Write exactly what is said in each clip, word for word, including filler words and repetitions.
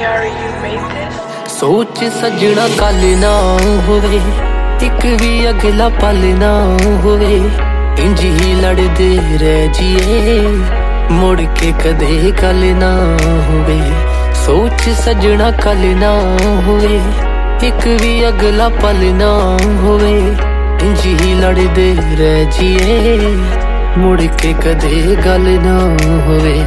सोच सजना कल ना होवे, एक भी अगला पल ना होवे, इंज ही लड़दे रह जिए, मुड़ के कदे कल ना होवे। सोच सजना कल ना होवे, एक भी अगला पल ना होवे, इंज ही लड़दे रह जिए, मुड़ के कदे गल ना होवे।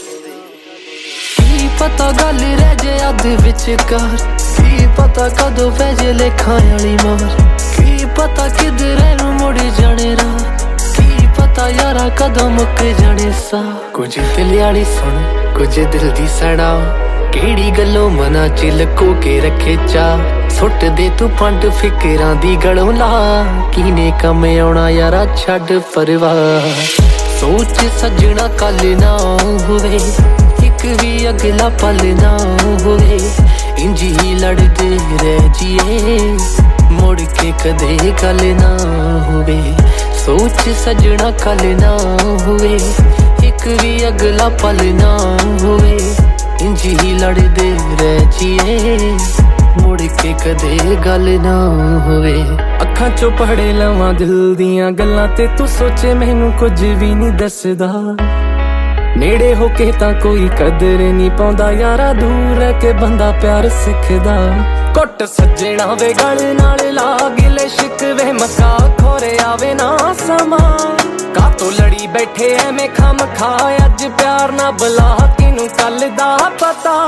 की पता गल रह जाए अध विचकार, की पता कदों पै जे लेखां वाली मार, की पता किधर मुड़ जाने राह, की पता यारा कदों मुक जाने सा। कुछ दिल वाली सुन कुछ दिल दी सड़ा, केड़ी गल्लों मना च लको के रखे चा, सुट दे तू पंड फिकरां दी गलों ला, कीने कम आउणा यारा छड्ड परवाह। सोच सजना कल ना होवे, एक भी अगला पल ना होवे, इंज ही लड़दे रह जिए, मुड़ के कदे गल ना होवे। सोच सजना कल ना होवे, एक भी अगला पल ना होवे, इंज ही लड़दे रह जिए, मुड़ के कदे गल ना होवे। अखां चों पढ़े लवां दिल दियां गल्लां ते तू सोचे मैनू कुछ भी नहीं दसदा, नेड़े होके तां कोई कदर नहीं पाउंदा यारा, दूर रह के बंदा प्यार सिखदा। कुट सजना वे गल नाल ला गिले शिकवे मका खोरे आवे ना समा, कातों लड़ी बैठे एवें खम खा, अज प्यार ना बुला किनू कल दा पता।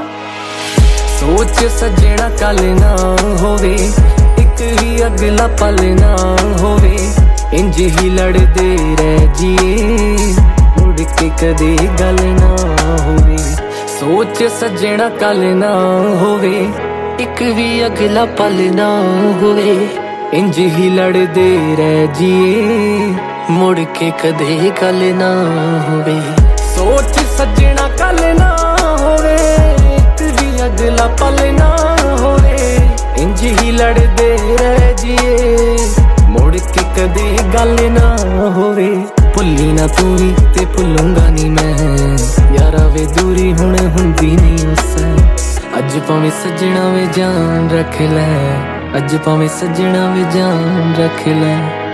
सोच सजना कल ना होवे, एक ही अगला पल ना होवे, इंज ही लड़दे रह जिए, मुड़ के कदे गल ना होवे। सोच सजना कल ना होवे, एक भी अगला पल ना होवे, इंज ही लड़दे रह जिए, मुड़ के कदे गल ना होवे। सोच सजना कल ना होवे, एक भी अगला पल ना होवे, इंज ही लड़दे रह जिए, मुड़ के कदे गल ना होवे। भुल्ली ना तू भी ते भुलूंगा नी मैं, यारा वे दूरी हुण हुंदी नहीं उससे, अज भावें सजना वे जान रख लै, अज भावें सजना वे जान रख लै।